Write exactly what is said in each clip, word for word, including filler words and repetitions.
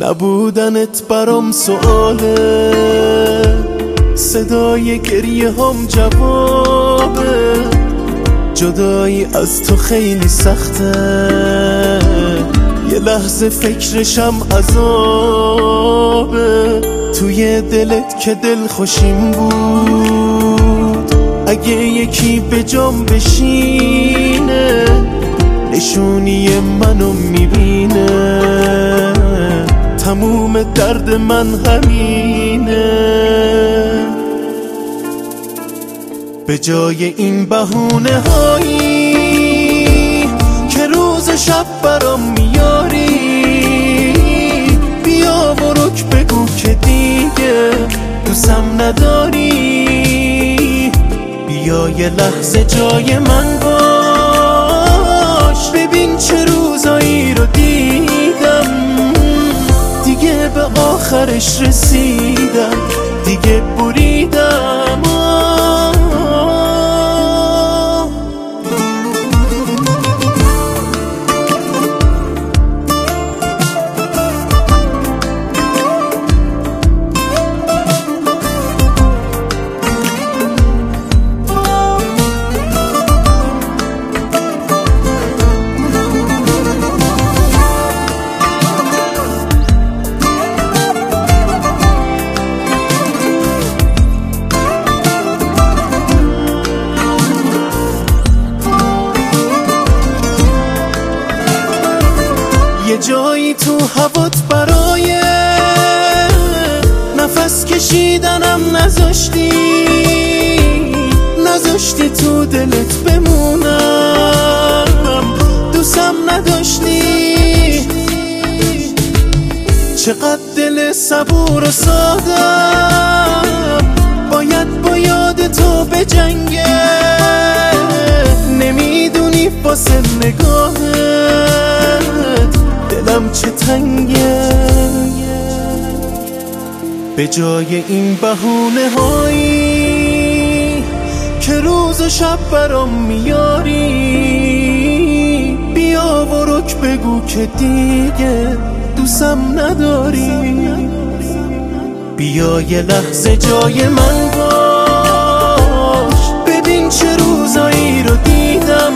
نبودنت برام سؤاله، صدای گریه هم جوابه. جدایی از تو خیلی سخته، یه لحظه فکرشم عذابه. توی دلت که دل خوشیم بود، اگه یکی به جام بشینه نشونی منو میبینه. تموم درد من همینه. به جای این بهونه هایی که روز و شب برام میاری، بیا و رک بگو که دیگه دوستم نداری. بیا یه لحظه جای من باش، ببین چه روزایی رو دیدم. دیگه به آخرش رسیدم، دیگه بریدم. یه جایی تو هوات برای نفس کشیدنم نذاشتی، نذاشتی تو دلت بمونم، دوستم نداشتی. چقدر دل صبور و سادم باید با یاد تو بجنگه. نمیدونی واسه نگاهت دلم چه تنگه. به جای این بهونه هایی که روز و شب برام میاری، بیا و رک بگو که دیگه دوستم نداری. بیا یه لحظه جای من باش، ببین چه روزایی رو دیدم.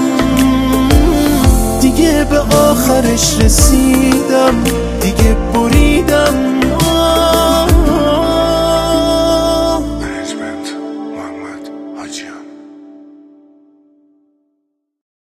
دیگه به آخرش رسیدم، دیگه بریدم.